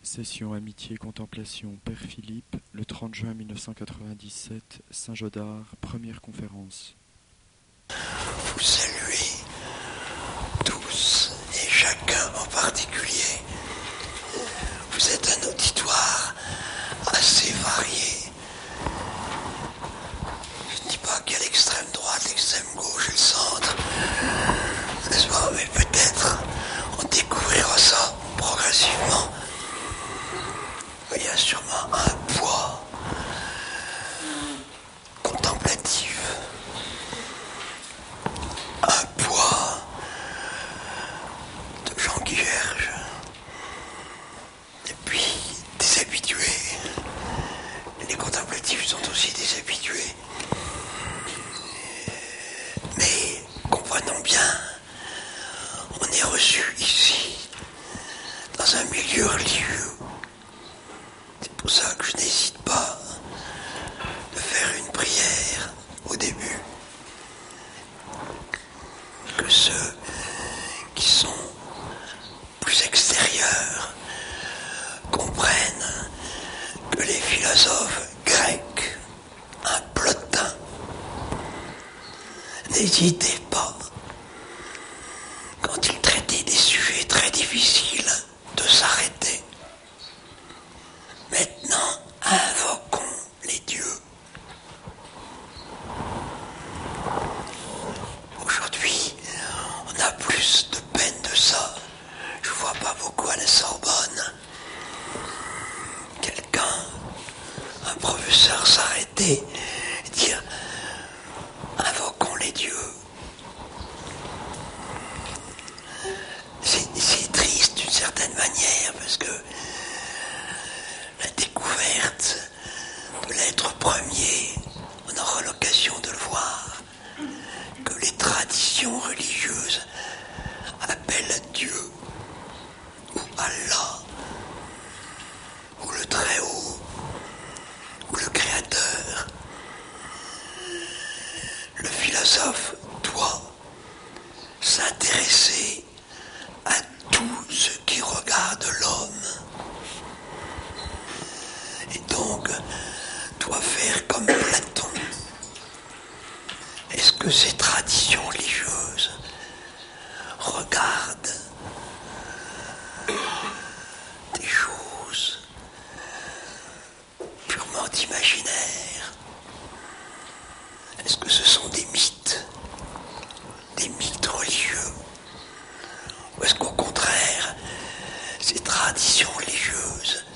Session Amitié-Contemplation Père Philippe, le 30 juin 1997, Saint-Jodard, première conférence. Vous saluez tous et chacun en particulier. Vous êtes un auditoire assez varié. Je ne dis pas qu'il y a l'extrême droite, l'extrême gauche et le centre, n'est-ce pas? Mais peut-être on découvrira ça progressivement. Il y a sûrement un poids contemplatif, un poids de gens qui cherchent, et puis des habitués. Les contemplatifs sont aussi des habitués. Mais comprenons bien, on est reçu ici, dans un milieu religieux. C'est pour ça que je n'hésite pas de faire une prière au début. Que ceux qui sont plus extérieurs comprennent que les philosophes grecs, un Plotin, n'hésitaient pas, quand ils traitaient des sujets très difficiles, de s'arrêter. Maintenant, invoquons les dieux. Aujourd'hui, on a plus de peine de ça. Je vois pas beaucoup à la Sorbonne. Un professeur s'arrêter et dire invoquons les dieux. C'est triste d'une certaine manière parce que la découverte de l'être premier, on aura l'occasion de le voir, que les traditions religieuses appellent Dieu ou Allah ou le Très-Haut ou le Créateur. Le philosophe doit s'intéresser à tout ce qui regarde l'homme et donc doit faire comme Platon. Est-ce que ces traditions religieuses regardent des choses purement imaginaires? Est-ce que ce sont des mythes religieux? Ou est-ce qu'au contraire, ces traditions religieuses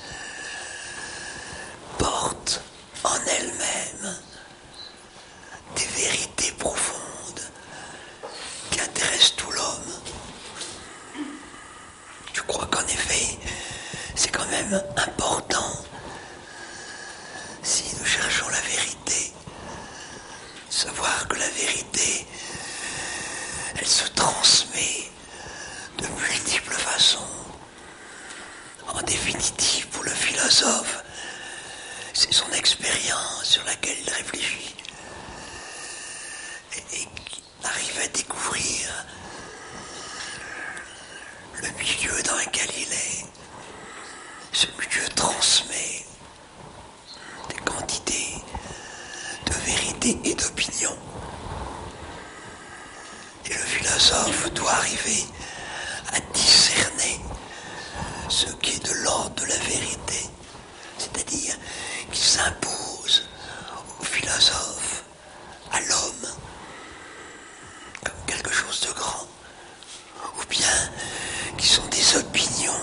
portent en elles-mêmes des vérités profondes qui intéressent tout l'homme? Je crois qu'en effet, c'est quand même important, si nous cherchons la vérité, savoir que la vérité, elle se transmet de multiples façons. En définitive, pour le philosophe, c'est son expérience sur laquelle il réfléchit et qui arrive à découvrir le milieu dans lequel il est. Ce milieu transmet des quantités de vérité et d'opinion. Et le philosophe doit arriver à discerner ce qui est de l'ordre de la vérité, c'est-à-dire qui s'impose au philosophe, à l'homme, comme quelque chose de grand, ou bien qui sont des opinions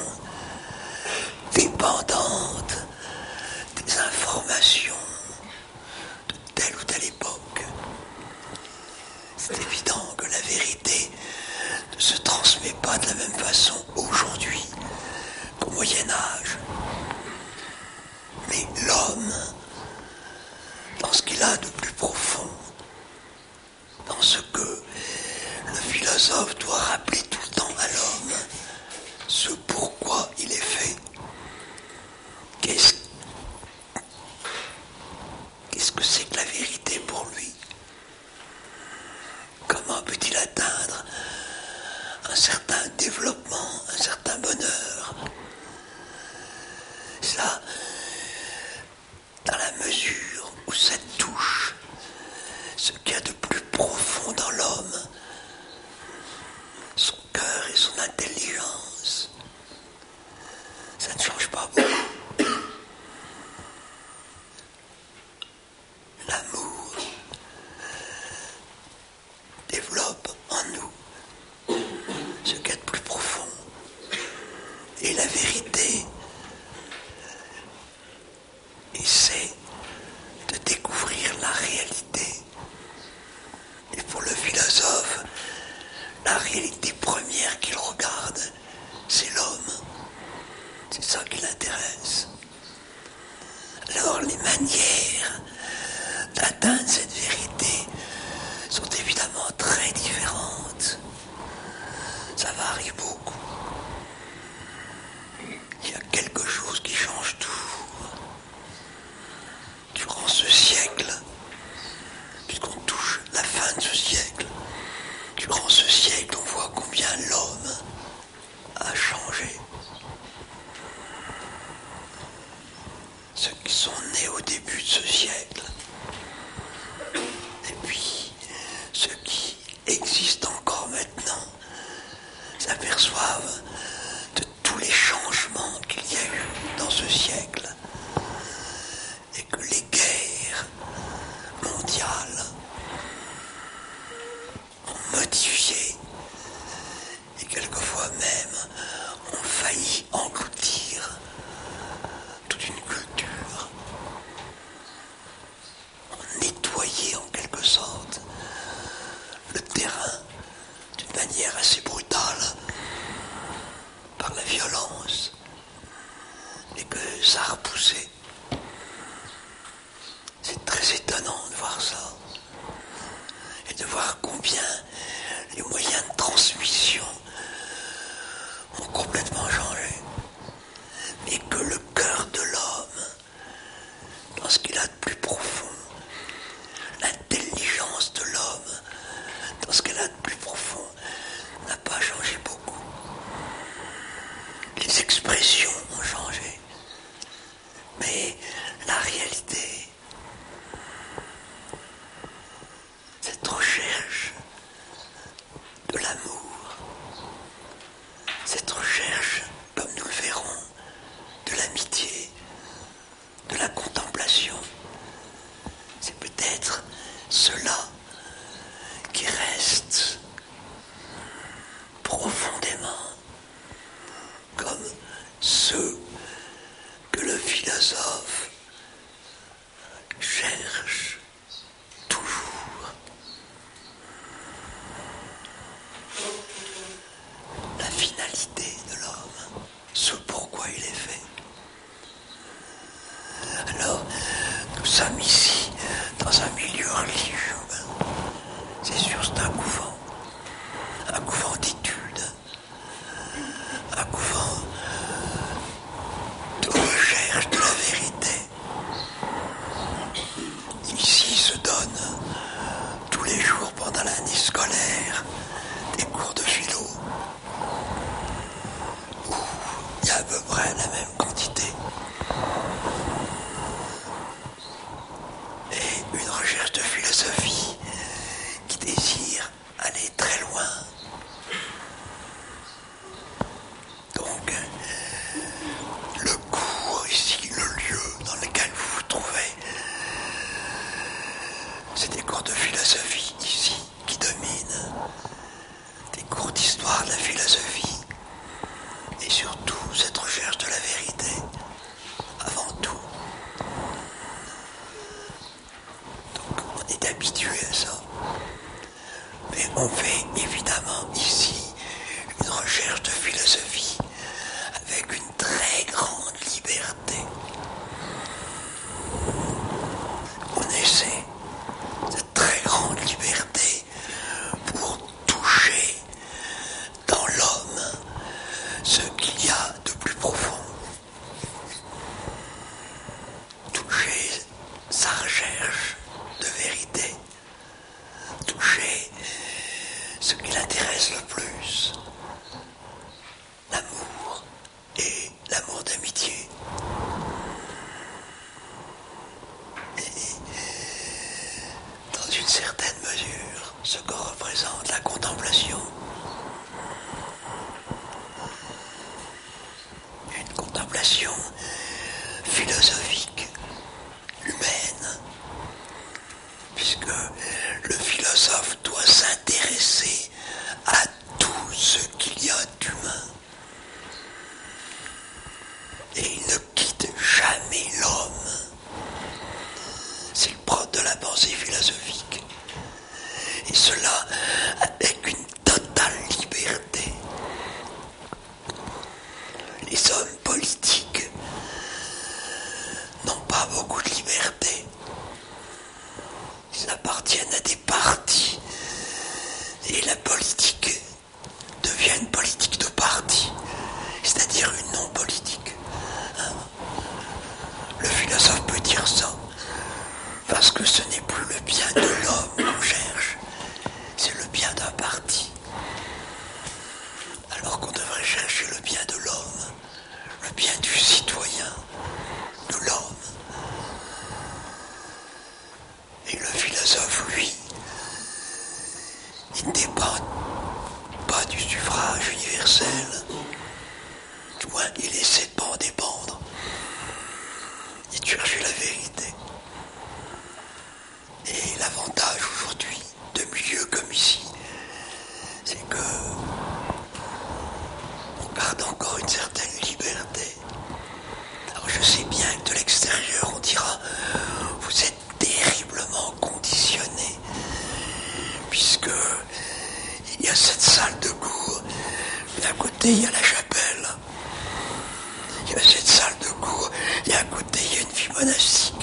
dépendantes des informations de telle ou telle époque. C'est évident que la vérité ne se transmet pas de la même façon aujourd'hui qu'au Moyen-Âge. Mais l'homme, dans ce qu'il a de plus profond, dans ce que le philosophe doit rappeler tout le temps à l'homme, ce pourquoi il est fait, qu'est-ce que c'est que la vérité pour lui? Comment peut-il atteindre un certain développement, un certain bonheur? et la vérité essaie de découvrir la réalité. Et pour le philosophe, la réalité première qu'il regarde, c'est l'homme. C'est ça qui l'intéresse. Alors les manières d'atteindre cette vérité sont évidemment très différentes. Ça varie beaucoup. Il y a quelque chose qui change toujours. Durant ce siècle, puisqu'on touche la fin de ce siècle, durant ce siècle, on voit combien l'homme a changé. Ceux qui sont nés au début de ce siècle, et puis ceux qui existent encore maintenant, s'aperçoivent de tous les changements qu'il y a eu dans ce siècle, et que les guerres mondiales ont modifié, et quelquefois même ont failli engloutir toute une culture, ont nettoyé en quelque sorte le terrain d'une manière assez brutale par la violence, et que ça a repoussé. C'est très étonnant de voir ça, et de voir combien les moyens de transmission ont complètement changé, mais que le cœur de l'homme, dans ce qu'il a de plus profond, l'intelligence de l'homme, dans ce qu'elle a de plus profond, n'a pas changé beaucoup. Les expressions ont changé, mais la réalité, cette recherche de l'amour, cette recherche, comme nous le verrons, de l'amitié, de la contemplation, c'est peut-être cela qui reste profondément comme ceux que le philosophe cherche toujours. La finalité de l'homme, ce pourquoi il est fait. Alors, nous sommes ici dans un milieu religieux. C'est sûr, c'est un couvent d'études, un couvent de recherche de la vérité. Ici se donnent tous les jours pendant l'année scolaire des cours de philo où il y a à peu près la même quantité. Et une recherche de philosophie qui désire aller très loin. Donc, le cours ici, le lieu dans lequel vous vous trouvez, c'est des cours de philosophie ici qui dominent, des cours d'histoire de la philosophie, et surtout cette recherche de la vérité, avant tout. Donc on est habitué à ça. Mais on fait évidemment ici une recherche de philosophie avec une très grande liberté. On essaie cette très grande liberté pour toucher dans l'homme ce qu'il y a de plus profond. Toucher sa recherche de vérité. Toucher ce qui l'intéresse le plus. L'amour et l'amour d'amitié. Et dans une certaine mesure, ce que représente la contemplation. Une contemplation philosophique, humaine, puisque le philosophe doit s'intéresser à tout ce qu'il y a d'humain. Les hommes politiques n'ont pas beaucoup de liberté. Ils appartiennent à des partis. Et la politique devient une politique de parti, c'est-à-dire une non-politique. Le philosophe peut dire ça, parce que ce n'est plus le bien de l'homme qu'on cherche, c'est le bien d'un parti. Alors qu'on devrait chercher le bien de l'homme, le bien du citoyen, de l'homme. Et le philosophe, lui, il ne dépend pas du suffrage universel. Du moins, il essaie de pas en dépendre. Il cherche la vérité. Et l'avantage aujourd'hui, de milieux comme ici, c'est que on garde encore une certaine liberté. Alors je sais bien que de l'extérieur, on dira, vous êtes terriblement conditionné, puisque il y a cette salle de cours, mais à côté il y a la chapelle. Il y a cette salle de cours, et à côté il y a une vie monastique.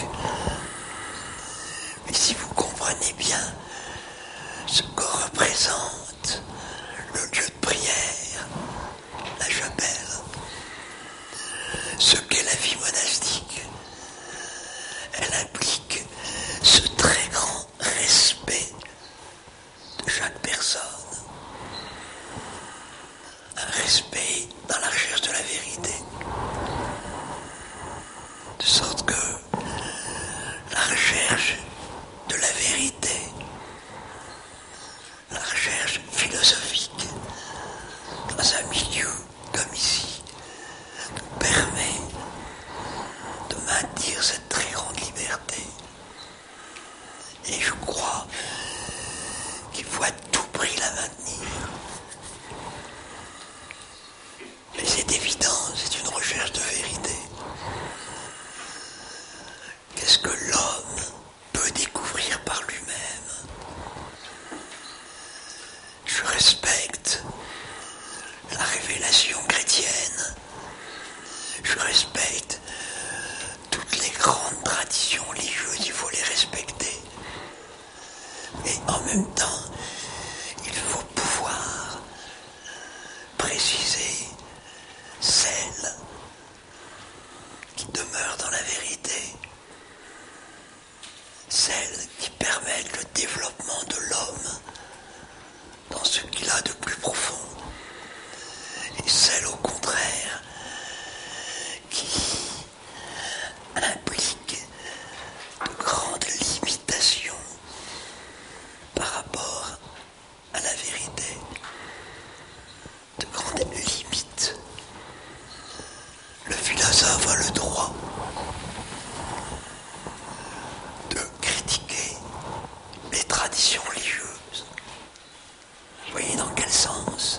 Mais si vous comprenez bien ce que représente le lieu de prière, la chapelle, ce qu'est la vie monastique, elle implique ce très grand respect de chaque personne. Un respect dans la recherche de la vérité. De sorte que la recherche de la vérité, la recherche philosophique, dans un milieu comme ici, nous permet de maintenir cette très grande liberté. Et je crois qu'il faut à tout prix la maintenir. Mais c'est évident, c'est une recherche de vérité. Qu'est-ce que l'homme peut découvrir par lui-même? Je respecte la révélation chrétienne. Je respecte toutes les grandes traditions religieuses, il faut les respecter. Mais en même temps, il faut pouvoir préciser celles qui demeurent dans la vérité, celles qui permettent le développement de l'homme dans ce qu'il a de plus profond, et celles au contraire qui impliquent de grandes limitations par rapport à la vérité, de grandes limites. Le philosophe a le droit de critiquer les traditions religieuses. Vous voyez dans quel sens?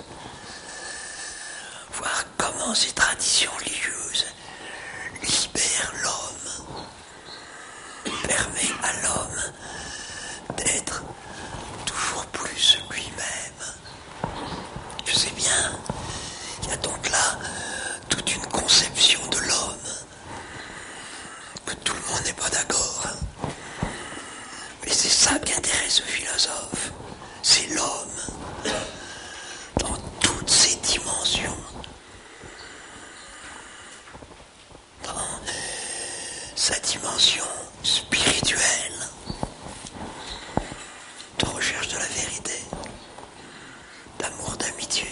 Voir comment ces traditions religieuses libèrent l'homme, permet à l'homme d'être toujours plus lui-même. Je sais bien, il y a donc là toute une conception de l'homme que tout le monde n'est pas d'accord. Mais c'est ça qui intéresse le philosophe, c'est l'homme dans toutes ses dimensions, dans sa dimension spirituelle, de recherche de la vérité, d'amour, d'amitié.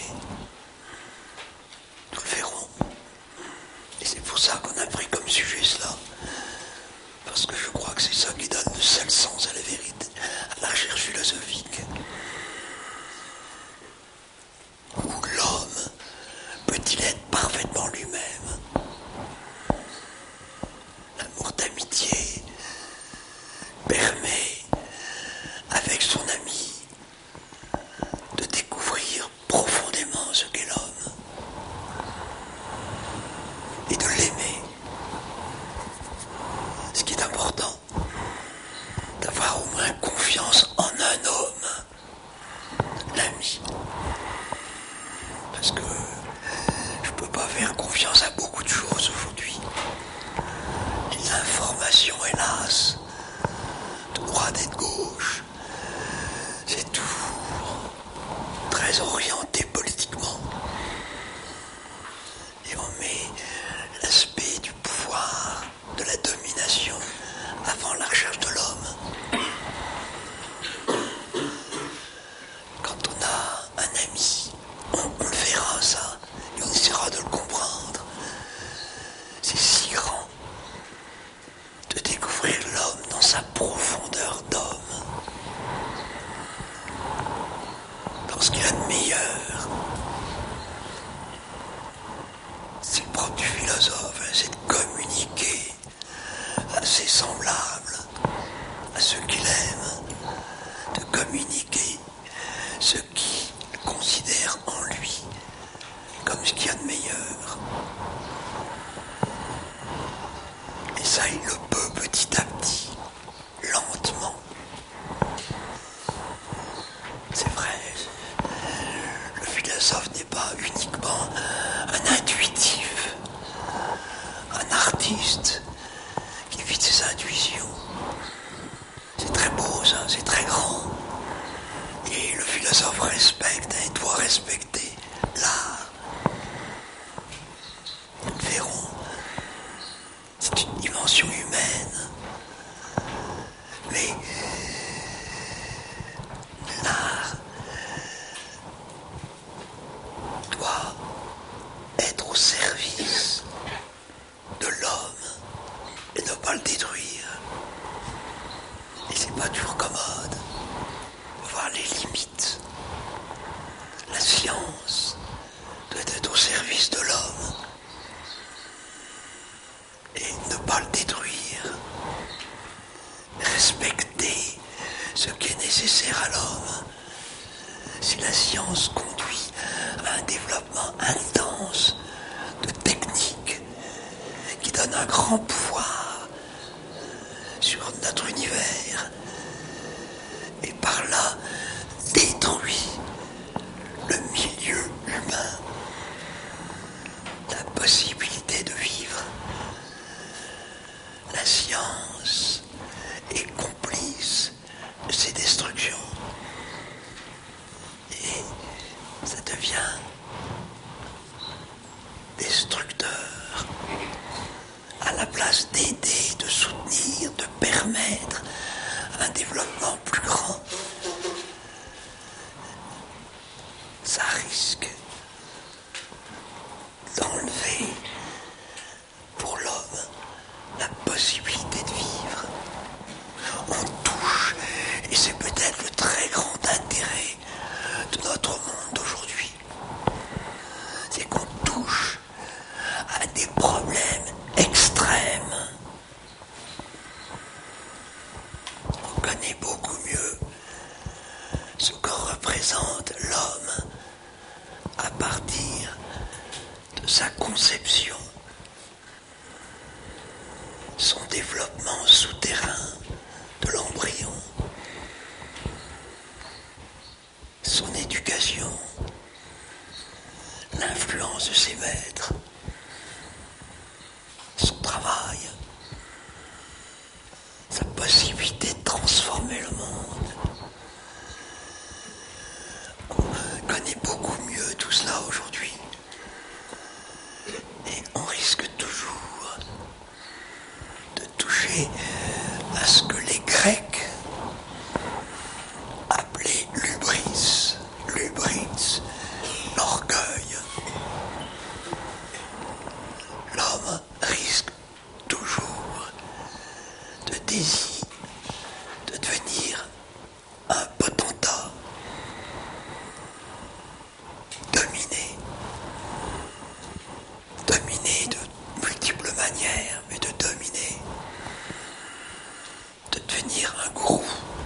Nous le verrons. Et c'est pour ça qu'on a pris comme sujet cela. Parce que je crois que c'est ça qui donne le seul sens à la vérité, à la recherche philosophique. Où l'homme peut-il être parfaitement lui-même? L'amour d'amitié permet, avec son ami, de découvrir profondément ce qu'est l'homme et de l'aimer. Ce qui est important, d'avoir au moins confiance en un homme, l'ami. Parce que je ne peux pas faire confiance à si on met l'aspect du pouvoir, de la domination, avant la recherche de l'homme. Quand on a un ami, on le verra ça, et on essaiera de le comprendre. C'est si grand de découvrir l'homme dans sa profondeur d'homme, dans ce qu'il a de meilleur. C'est le propre du philosophe, c'est de communiquer à ses semblables, à ceux qu'il aime, de communiquer ce qu'il considère en lui comme ce qu'il y a de meilleur. Et ça, il le peut petit à petit, lentement. C'est vrai, le philosophe n'est pas uniquement un intuitif, un artiste qui vit de ses intuitions. C'est très beau ça, c'est très grand. Et le philosophe respecte et doit respecter l'art. Nous le verrons. C'est une dimension humaine. Mais l'art doit être au service de l'homme et ne pas le détruire. Et c'est pas toujours commode de voir les limites. La science doit être au service de l'homme et ne pas le détruire. Respecter ce qui est nécessaire à l'homme. Si la science conduit à un développement intense de techniques qui donne un grand pouvoir sur notre univers et par là détruit le milieu humain, la possibilité de vivre. La science est complice de ces destructions et ça devient destructeur à la place d'aider, de soutenir, de permettre un développement plus grand. Ça risque d'enlever pour l'homme la possibilité de vivre. On touche, et c'est peut-être le très grand intérêt de notre monde aujourd'hui, c'est qu'on touche à des problèmes extrêmes. On connaît beaucoup mieux ce que représente l'homme à partir de sa conception, son développement souterrain de l'embryon, son éducation, l'influence de ses maîtres, son travail, sa possibilité de transformer le monde. On connaît beaucoup mieux tout cela aujourd'hui. Et on risque toujours de toucher à ce que les Grecs appelaient l'hubris, l'orgueil. L'homme risque toujours de désirer de devenir un potentat, dominer de multiples manières, mais de dominer, de devenir un gourou,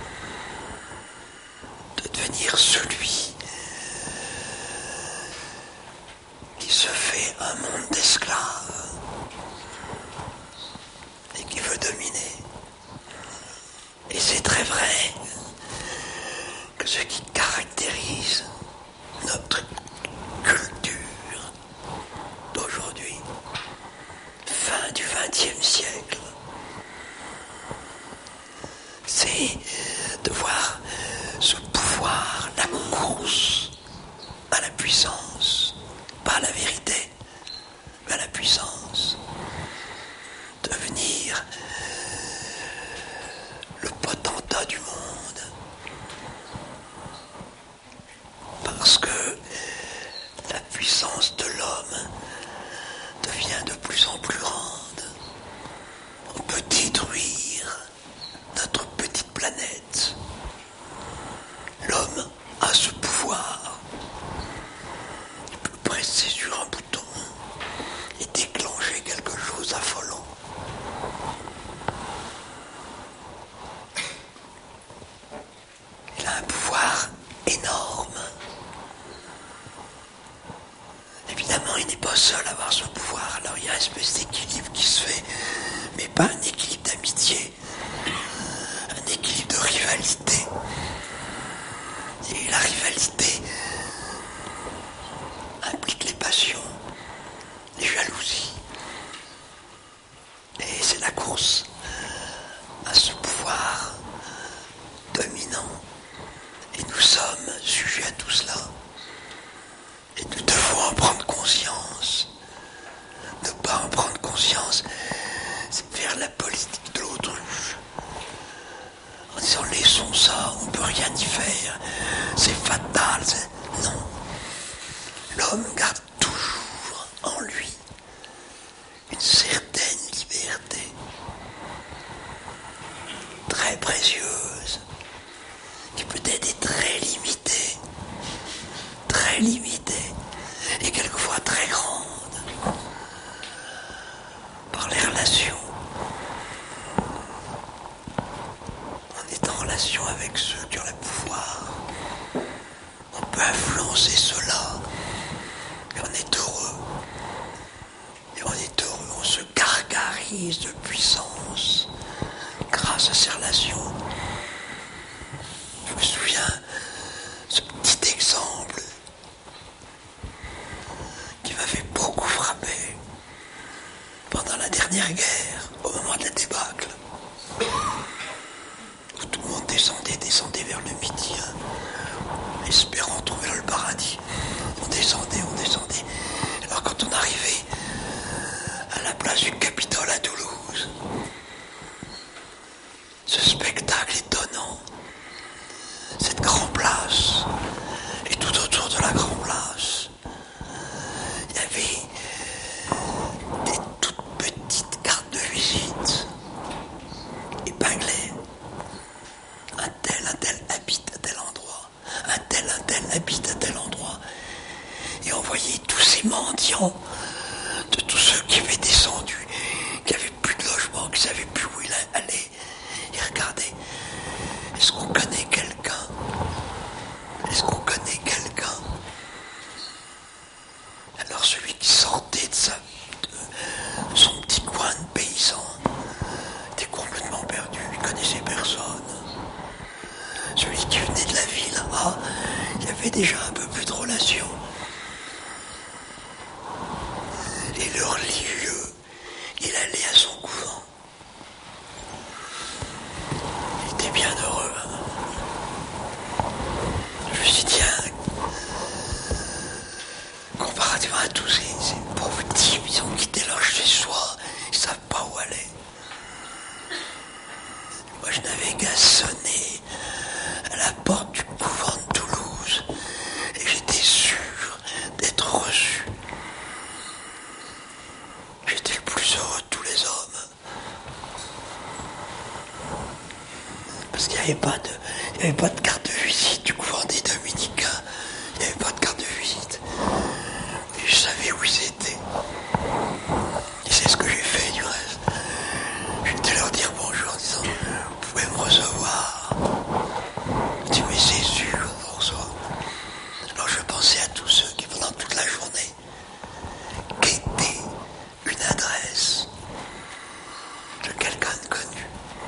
de devenir celui qui se fait un monde d'esclaves et qui veut dominer. Et c'est très vrai que ce qui caractérise notre culture d'aujourd'hui, fin du XXe siècle, c'est de voir ce pouvoir, la course à la puissance, pas à la vérité, la puissance, devenir le potentat du monde. Parce que la puissance de l'homme devient de plus en plus grande. On peut détruire notre petite planète. L'homme a ce pouvoir. Il peut presser sur un bouton et déclencher quelque chose d'affolant. Il a un pouvoir énorme. Évidemment, il n'est pas seul à avoir ce pouvoir. Alors il y a une espèce d'équilibre qui se fait, mais pas un équilibre d'amitié, un équilibre de rivalité. Et la rivalité implique les passions, les jalousies. Et c'est la course à ce pouvoir dominant. Et nous sommes sujets à tout cela. Et nous devons en prendre conscience. Ne pas en prendre conscience, c'est faire la politique de l'autruche. En disant laissons ça, on ne peut rien y faire, c'est fatal. Non. L'homme garde toujours en lui une certaine liberté, très précieuse, qui peut-être est très limitée, et quelquefois très grande, par les relations. On est en relation avec ceux qui ont le pouvoir. On peut influencer cela, et on est heureux. Et on est heureux, on se gargarise de puissance grâce à ces relations. Je me souviens, ce petit exemple qui m'avait beaucoup frappé pendant la dernière guerre, au moment de la débâcle, où tout le monde descendait vers le midi, espérant trouver le paradis. On descendait. Alors quand on arrivait à la place du Capitole à Toulouse, ce spectacle étonnant, cette grande place, et tout autour de la grande place, il y avait des toutes petites cartes de visite épinglées. Un tel habite à tel endroit, un tel habite à tel endroit. Et on voyait tous ces mendiants, de tous ceux qui avaient descendu, qui n'avaient plus de logement, qui ne savaient plus où il allait. Ils regardaient. Est-ce qu'on connaît quelqu'un? Alors celui qui sortait de son petit coin de paysan était complètement perdu, il ne connaissait personne. Celui qui venait de la ville, il y avait déjà un peu plus de relations. Et le religieux, il allait à son couvent. Il était bien heureux. Je me suis dit, comparativement à tous ces pauvres types, ils ont quitté leur chez soi, ils ne savent pas où aller. Moi, je n'avais qu'à sonner à la porte du couvent de Toulouse et j'étais sûr d'être reçu. J'étais le plus heureux de tous les hommes. Parce qu'il n'y avait pas de carte de visite du couvent des Dominicains. Il n'y avait pas de carte de visite. Et je savais où ils étaient. Et c'est ce que j'ai fait du reste. J'étais leur dire bonjour en disant vous pouvez me recevoir. Je dis mais c'est sûr, on vous reçoit. Alors je pensais à tous ceux qui pendant toute la journée quêtaient une adresse de quelqu'un de connu.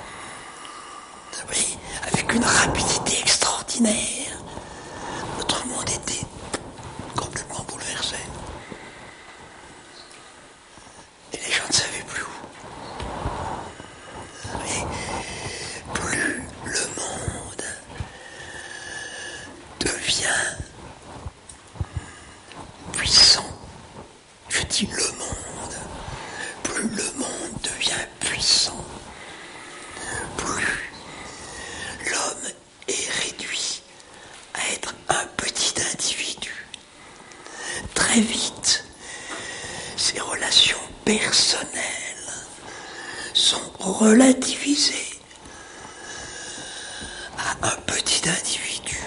Oui, avec une rapidité extraordinaire. Notre monde était complètement bouleversé. Et les gens ne savaient plus où. Et plus le monde devient puissant, je dis le monde, ces relations personnelles sont relativisées à un petit individu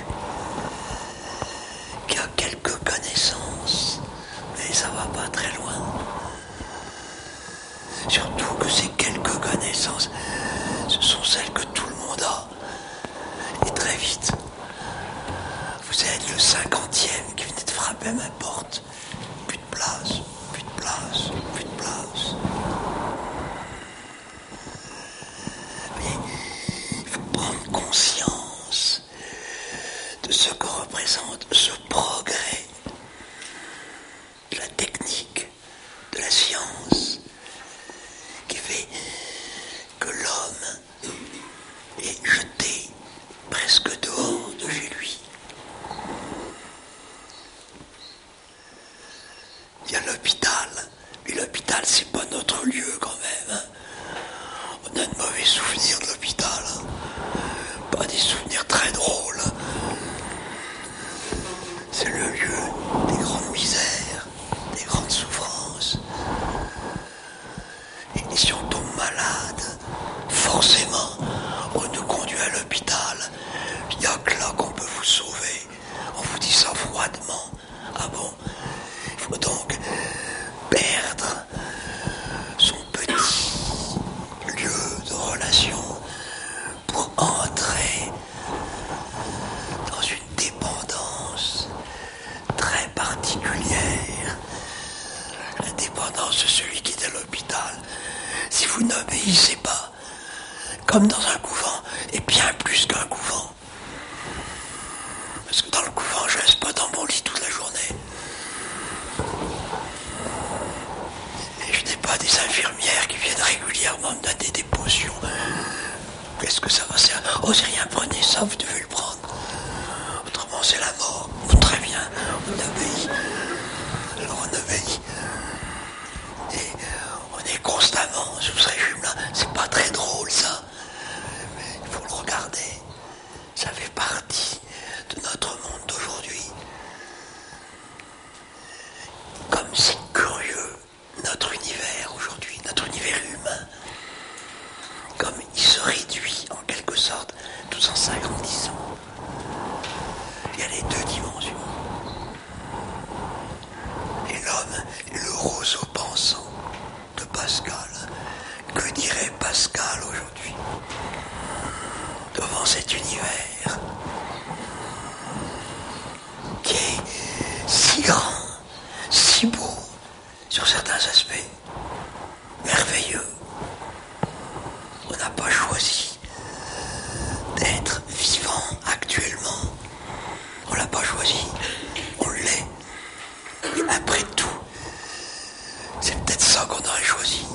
qui a quelques connaissances, mais ça va pas très loin. Surtout que ces quelques connaissances, ce sont celles que tout le monde a. Et très vite, vous êtes le 50e qui venait de frapper à ma porte. Plus de place, plus de place, plus de place. Mais il faut prendre conscience de ce que représente ce progrès de la technique, de la science, qui fait que l'homme est jeté presque dehors de chez lui. Il y a l'hôpital, mais l'hôpital c'est pas notre lieu quand même. On a de mauvais souvenirs de l'hôpital, pas des souvenirs très drôles. C'est le lieu des grandes misères, des grandes souffrances. Et si on tombe malade, forcément, on nous conduit à l'hôpital. Il n'y a que là qu'on peut vous sauver. On vous dit ça froidement. Ah bon? Il faut donc perdre son petit lieu de relation pour entrer dans une dépendance très particulière. La dépendance de celui qui est à l'hôpital. Si vous n'obéissez pas, comme dans un couvent, et bien plus qu'un couvent. Parce que dans le couvent, je reste pas dans mon lit toute la journée. Et je n'ai pas des infirmières qui viennent régulièrement me donner des potions. Qu'est-ce que ça va servir? Oh, c'est rien, prenez ça, vous devez le prendre. Autrement, c'est la mort. Bon, très bien, on obéit. Alors on obéit. Et on est constamment sous ce régime-là. C'est pas très drôle, ça. Mais il faut le regarder. Ça fait partie de notre monde d'aujourd'hui. Comme c'est curieux, notre univers aujourd'hui, notre univers humain, comme il se réduit en quelque sorte, tout en s'agrandissant. Il y a les deux dimensions. Et l'homme est le roseau pensant de Pascal. Que dirait Pascal aujourd'hui devant cet univers qui est si grand, si beau sur certains aspects, merveilleux? On n'a pas choisi d'être vivant actuellement. On l'a pas choisi. On l'est. Et après tout, c'est peut-être ça qu'on aurait choisi.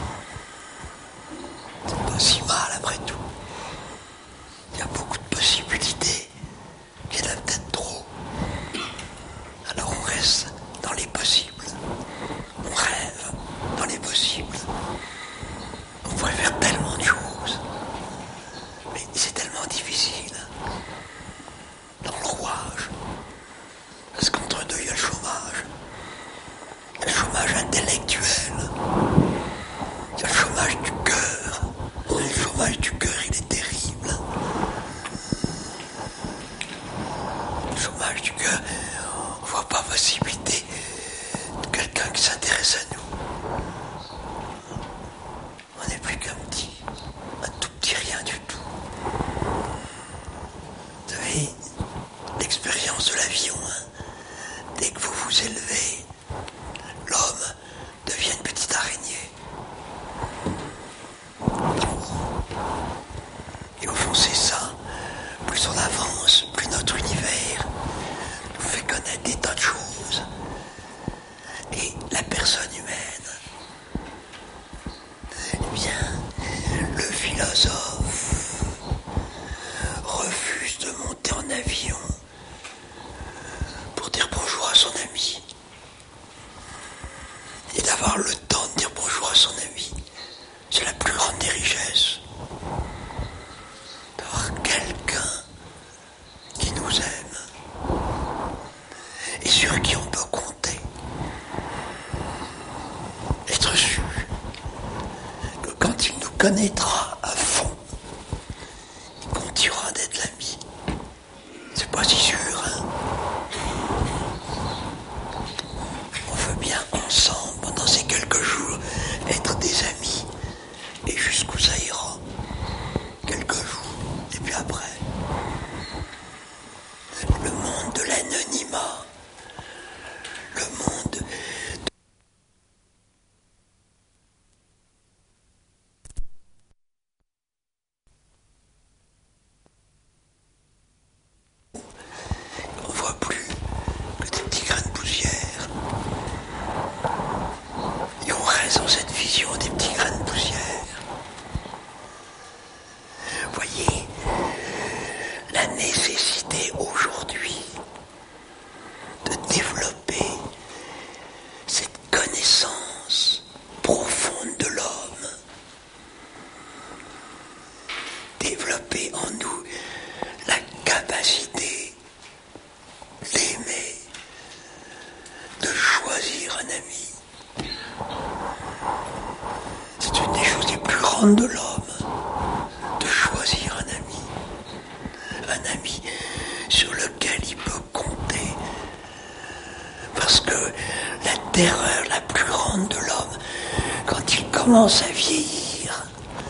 C'est pas si mal après tout. Il y a beaucoup de possibilités. Il y en a peut-être trop. Alors on reste dans les possibles. On rêve dans les possibles. On pourrait faire tellement de choses. Mais c'est tellement difficile. Dans le rouage. Parce qu'entre deux, il y a le chômage. Il y a le chômage intellectuel. Il y a le chômage du cœur. Le chômage du cœur, il est terrible. Le chômage du cœur, on voit pas possibilité de quelqu'un qui s'intéresse à nous. connaîtra à fond, il continuera d'être l'ami. C'est pas si sûr, hein. On veut bien ensemble, pendant ces quelques jours, être des amis. Et jusqu'où ça ira? Quelques jours. Et puis après, le monde de l'anonymat, le monde on ne voit plus que des petits grains de poussière. Ils ont raison, cette vision des petits grains de poussière. Voyez, la nécessité aujourd'hui de développer cette connaissance profonde de l'homme, développer en nous la capacité d'aimer, de choisir un ami. C'est une des choses les plus grandes de l'homme, de choisir un ami sur lequel il peut compter. Parce que la terreur la plus grande de l'homme, quand il commence à vieillir,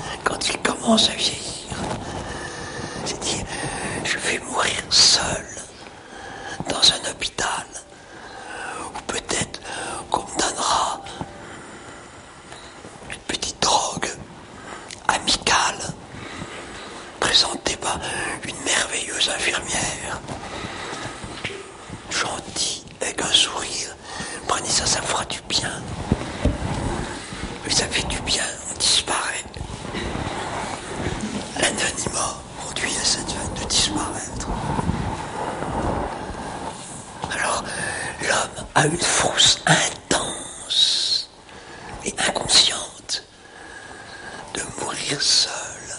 c'est dire, je vais mourir seul dans un hôpital, ou peut-être qu'on me donnera une petite drogue amicale, présentée par une merveilleuse infirmière, gentille, avec un sourire. Prenez ça, ça fera du bien. Mais ça fait du bien, on disparaît. L'anonymat conduit à cette fin de disparaître. Alors, l'homme a une frousse intense et inconsciente de mourir seul,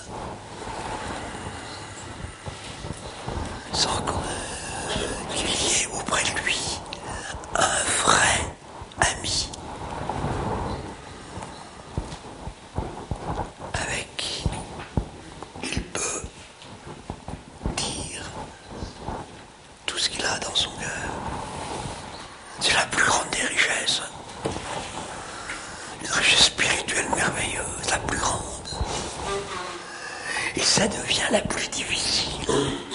sans qu'il y ait auprès de lui un vrai ami avec qui il peut dire tout ce qu'il a dans son cœur. C'est la plus grande des richesses. Une richesse spirituelle merveilleuse, la plus grande. Et ça devient la plus difficile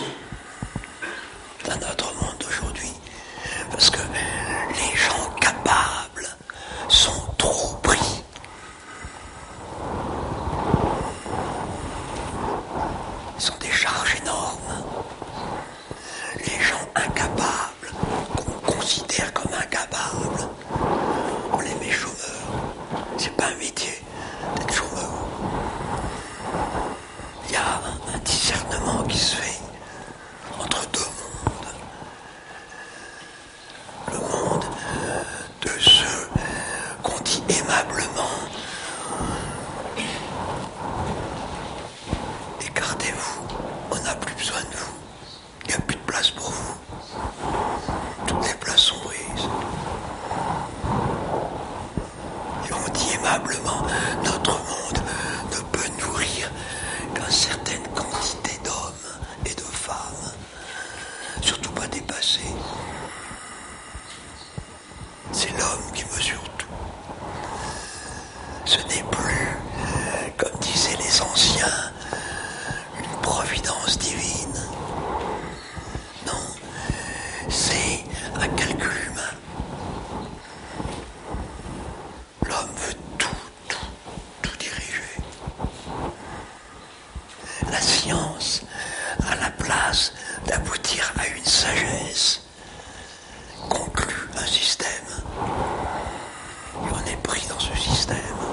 dans notre monde d'aujourd'hui. Parce que les gens capables sont trop pris. Ils sont des charges énormes. Les gens incapables, qu'on considère comme incapables, on les met chômeurs. C'est pas un métier d'être chômeur. Il y a un discernement qui se fait entre deux mondes. Le monde de ceux qu'on dit aimablement, écartez-vous, on n'a plus besoin de vous, il n'y a plus de place pour vous, toutes les places sont prises. Et on dit aimablement, notre monde ne peut nourrir qu'une certaine quantité d'hommes et de femmes, surtout pas dépassés. C'est l'homme qui mesure tout. Ce n'est plus, comme disaient les anciens, une providence divine. Non, c'est un calcul humain. L'homme veut tout diriger. La science, à la place d'aboutir à une sagesse, conclut un système. Et on est pris dans ce système.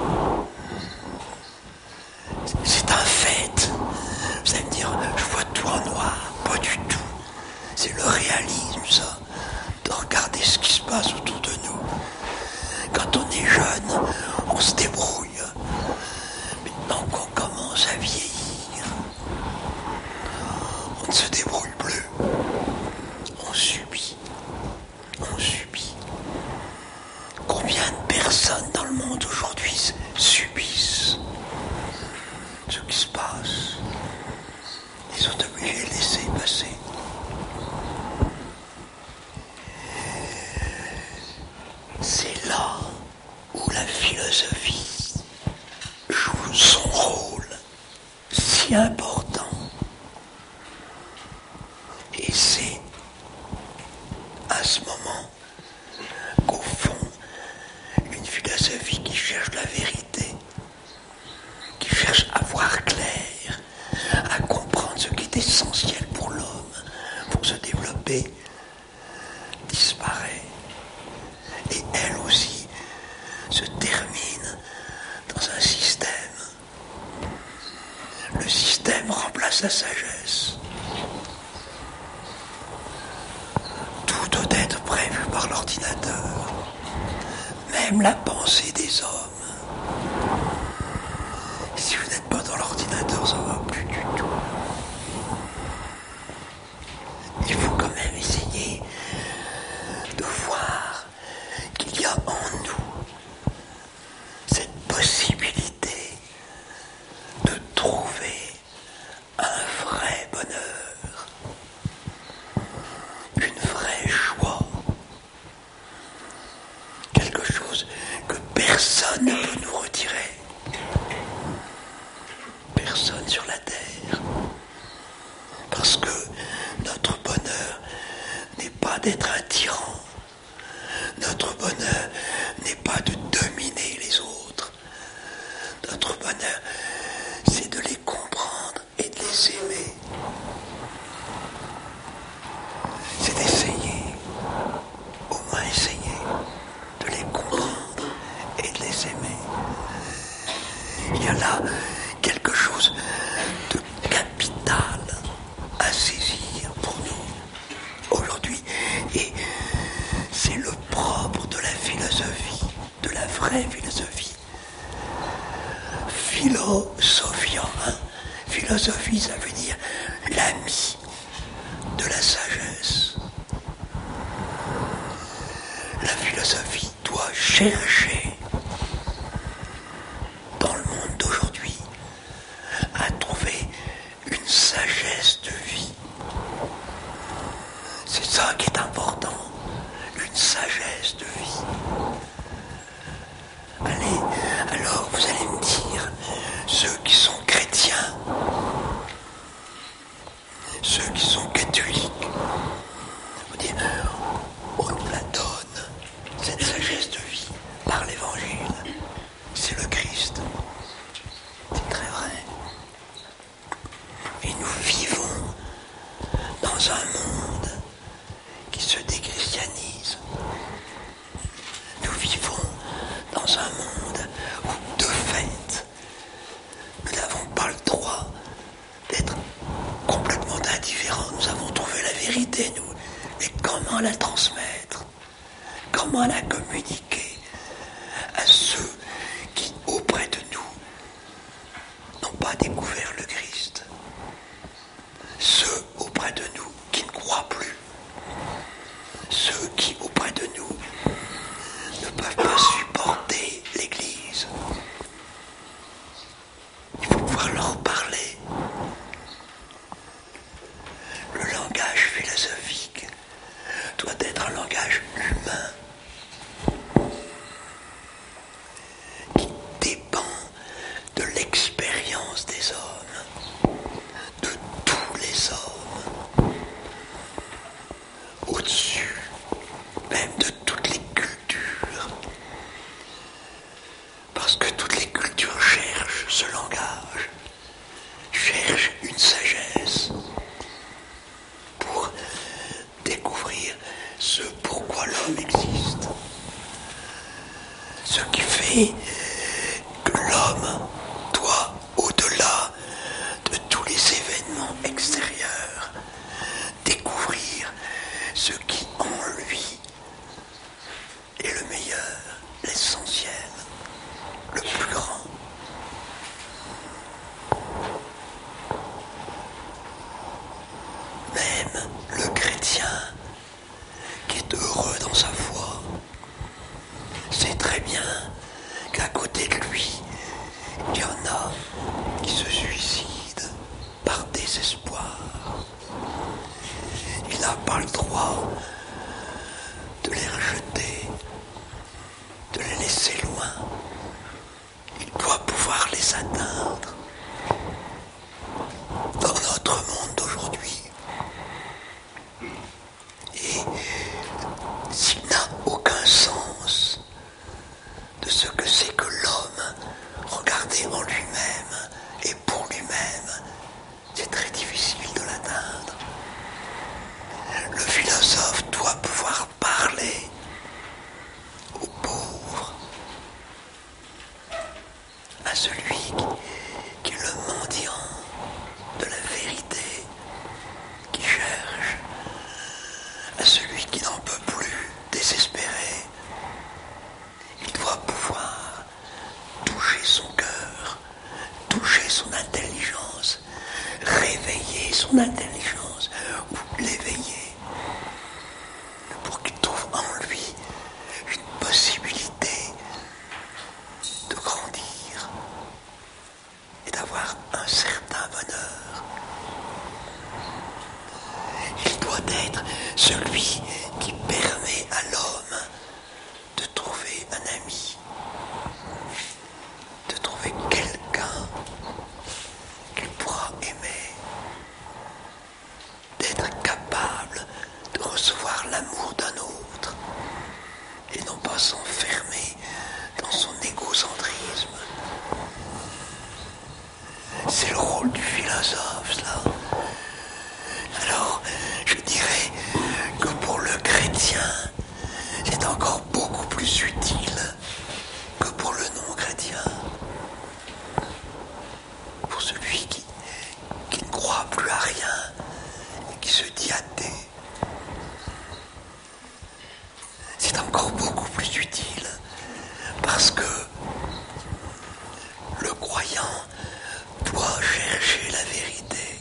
C'est un fait. Vous allez me dire, je vois tout en noir. Pas du tout. C'est le réalisme, ça, de regarder ce qui se passe autour de nous. Quand on est jeune, on se débrouille. Maintenant qu'on commence à vieillir, on ne se débrouille plus. On subit. philosophie joue son rôle si important. Et c'est à ce moment qu'au fond, une philosophie qui cherche la vérité, qui cherche à voir clair, à comprendre ce qui est essentiel pour l'homme, pour se développer, disparaît. Et elle aussi se termine dans un système. Le système remplace la sagesse. Tout doit être prévu par l'ordinateur, même la pensée des hommes. Si vous n'êtes pas dans l'ordinateur, ça va plus du tout. Il faut quand même essayer de voir qu'il y a en nous cette possibilité de trouver un vrai bonheur, une vraie joie, quelque chose que personne ne peut nous retirer, personne sur la terre, parce que notre bonheur n'est pas d'être un tyran, notre bonheur n'est pas de dominer les autres, notre bonheur c'est de les comprendre et de les aimer. C'est d'essayer, au moins essayer, de les comprendre et de les aimer. Il y a là quelque chose de capital à saisir pour nous aujourd'hui. Et c'est le propre de la philosophie, de la vraie philosophie. Philosophia, philosophie, ça veut dire l'ami de la sagesse. La philosophie doit chercher dans le monde d'aujourd'hui à trouver une sagesse de vie. C'est ça qui est important, une sagesse de vie. Allez, alors vous allez me dire, ceux qui sont chrétiens, ceux qui sont catholiques, vous dites, on nous la donne, cette sagesse de vie, par l'évangile. C'est le Christ. C'est très vrai. Et nous vivons dans un monde qui se déchristianise. Nous vivons dans un monde où, de fait, nous n'avons pas le droit d'être complètement indifférents. Nous avons trouvé la vérité, nous. Mais comment la transmettre? Comment la communiquer à ceux qui, auprès de nous, n'ont pas découvert le Christ? Ceux auprès de nous qui ne croient plus. Ceux qui, auprès de nous, ne peuvent pas supporter l'Église. Il faut pouvoir leur parler. Le langage philosophique doit être un langage humain qui dépend de l'expérience des hommes, de tous les hommes, au-dessus même de toutes les cultures. Parce que toutes les cultures cherchent ce langage, cherchent une sagesse pour découvrir ce pourquoi l'homme existe. Ce qui fait que l'homme doit, au-delà de tous les événements extérieurs, découvrir ce qui en lui est le meilleur, l'essentiel, le plus grand. à celui qui est le mendiant de la vérité, qui cherche, à celui qui n'en peut plus, désespéré. Il doit pouvoir toucher son cœur, toucher son intelligence, réveiller son intelligence ou l'éveiller pour qu'il trouve en lui une possibilité de grandir et d'avoir un certain bonheur. Il doit être celui qui permet à l'homme de trouver un ami, de trouver quelqu'un qu'il pourra aimer, d'être capable de recevoir l'amour d'un autre et non pas s'enfermer dans son égocentrisme. C'est le rôle du philosophe, cela. Alors, je dirais que pour le chrétien, c'est encore beaucoup plus utile que pour le non-chrétien. Pour celui qui ne croit plus à rien et qui se dit athée, c'est encore beaucoup plus utile parce que le croyant doit chercher la vérité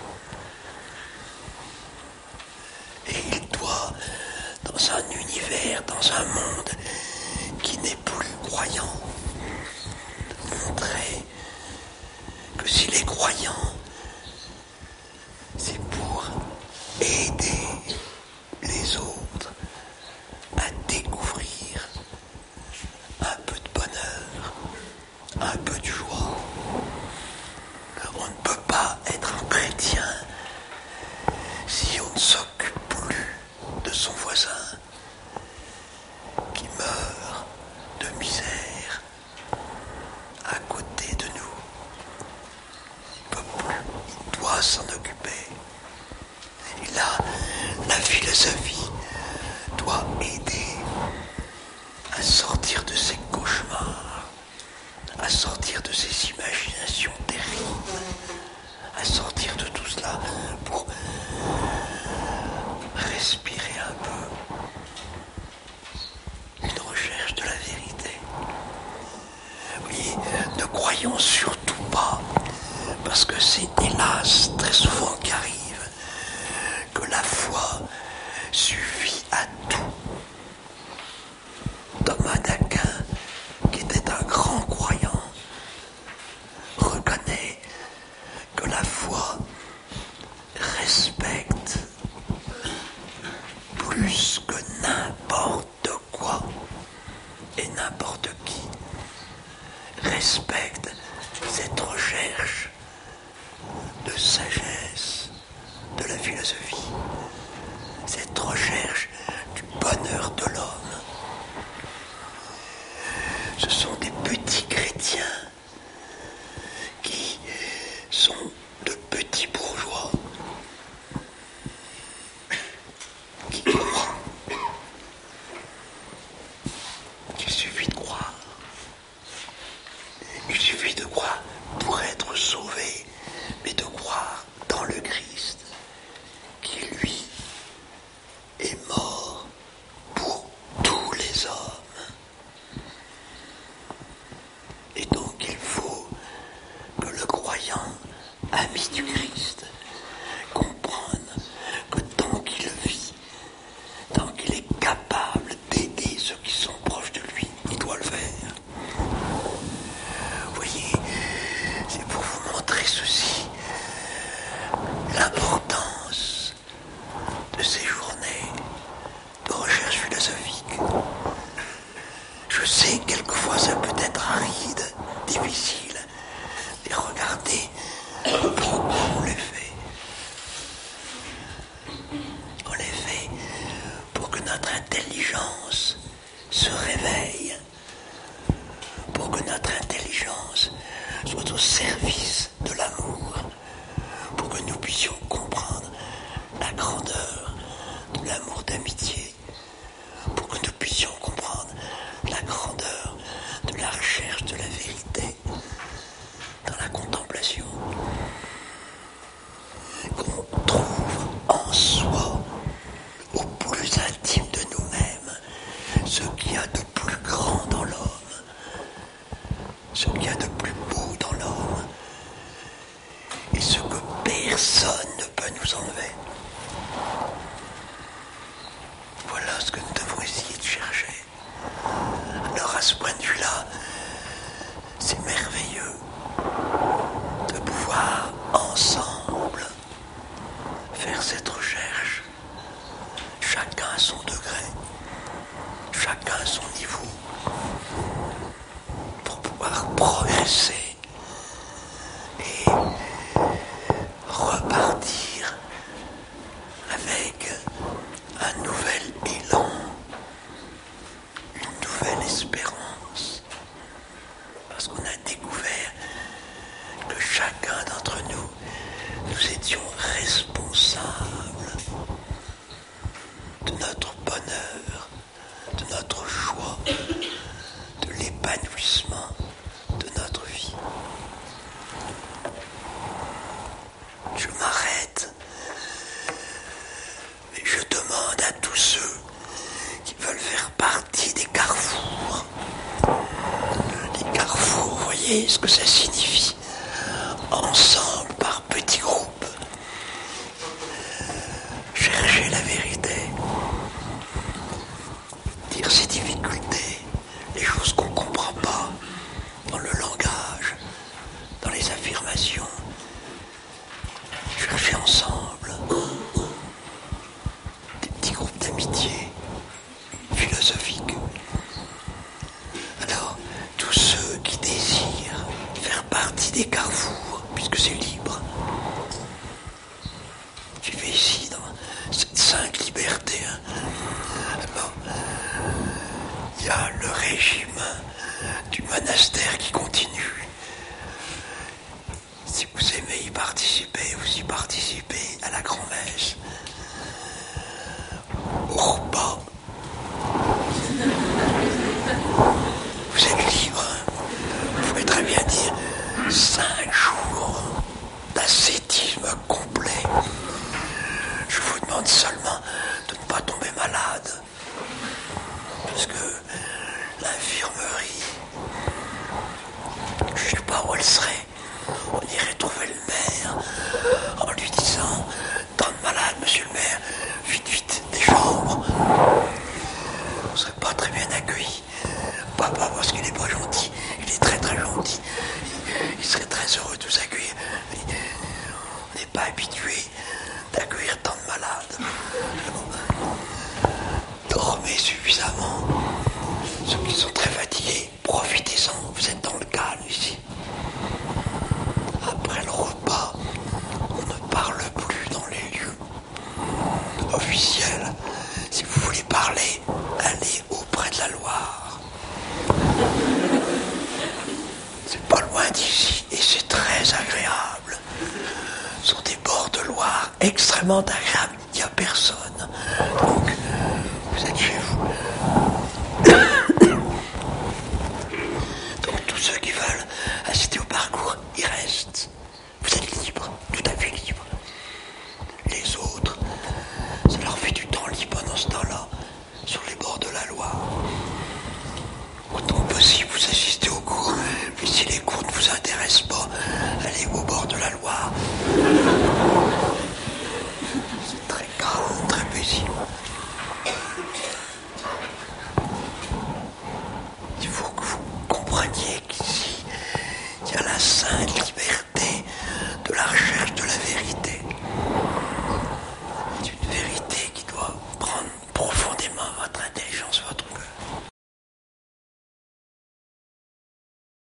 et il doit, dans un univers, dans un monde qui n'est plus croyant, montrer que s'il est croyant, c'est pour aider les autres à découvrir un peu de bonheur, un peu de joie. On ne peut pas être un chrétien si on ne s'occupe plus de son voisin qui meurt de misère à côté de nous. Il ne peut plus, il doit s'en occuper. Et là, la philosophie doit aider à sortir de ses cauchemars, à sortir de ses imaginations terribles, à sortir de tout cela pour respirer un peu. Une recherche de la vérité. Oui, ne croyons surtout pas, parce que c'est hélas très souvent qu'arrive, que la foi suffit à tout. Thomas d'Aquin, qui était un grand croyant, reconnaît que la foi respecte plus que n'importe quoi et n'importe qui, respecte cette recherche de sagesse de la philosophie, cette recherche du bonheur de l'homme. Ce sont des petits chrétiens qui sont de petits bourgeois qui croient qu'il suffit de croire. Il suffit de croire pour être sauvé, mais de croire dans le Christ qui, lui, est mort pour tous les hommes. Et donc il faut que le croyant, ami du Christ, comprenne que tant qu'il vit, tant qu'il est capable d'aider ceux qui sont proches de lui, il doit le faire. Vous voyez, c'est pour vous montrer ceci, l'importance de ces journées de recherche philosophique. Je sais, quelquefois ça peut être aride, difficile, mais regardez pourquoi on les fait. On les fait pour que notre intelligence se réveille, pour que notre intelligence soit au service de l'amour, pour que nous puissions comprendre la grandeur de l'amour d'amitié, pour que nous puissions comprendre la grandeur de la recherche de la vérité, ce qu'il y a de plus beau dans l'homme, et ce que personne ne peut nous enlever. Voilà ce que nous devons essayer de chercher. Alors à ce point de vue-là, c'est merveilleux de pouvoir ensemble faire cette recherche, chacun à son degré, chacun à son niveau, pour pouvoir progresser et repartir avec un nouvel élan, une nouvelle espérance, parce qu'on a découvert que chacun d'entre nous, nous étions responsables de notre bonheur, de notre joie, de l'épanouissement de notre vie. Je m'arrête et je demande à tous ceux qui veulent faire partie des carrefours. Les carrefours, vous voyez ce que ça signifie? Ensemble, par petits groupes, chercher la vérité, dire ses difficultés, les choses qu'on ne comprend pas dans le langage, dans les affirmations, chercher ensemble des petits groupes d'amitié philosophiques. Alors, tous ceux qui désirent faire partie des carrefours, puisque c'est libre, vivez ici dans cette sainte liberté. Alors, il y a le régime du monastère qui continue. Si vous aimez y participer, vous y participez à la grand-messe, au repas. Vous êtes libre. Vous pouvez très bien dire 5 jours d'ascétisme complet. Je vous demande seulement de ne pas tomber malade. Parce que l'infirmerie, je ne sais pas où elle serait. On irait trouver le maire en lui disant « Tant de malades, monsieur le maire, vite, vite, des chambres ». On ne serait pas très bien accueillis. Pas parce qu'il n'est pas gentil, il est très très gentil. Il serait très heureux de vous accueillir. On n'est pas habitué d'accueillir tant de malades. Dormez suffisamment. Ceux qui sont très fatigués, profitez-en, vous êtes dans le calme ici. Après le repas, on ne parle plus dans les lieux officiels. Si vous voulez parler, allez auprès de la Loire. C'est pas loin d'ici et c'est très agréable. Ce sont des bords de Loire extrêmement agréables. Il n'y a personne. Donc, vous êtes chez vous. Donc, tous ceux qui veulent assister au parcours, ils restent. Vous êtes libres, tout à fait libres. Les autres, ça leur fait du temps libre pendant ce temps-là, sur les bords de la Loire. Autant possible, vous assistez aux cours, mais si les cours ne vous intéressent pas, allez au bord de la Loire.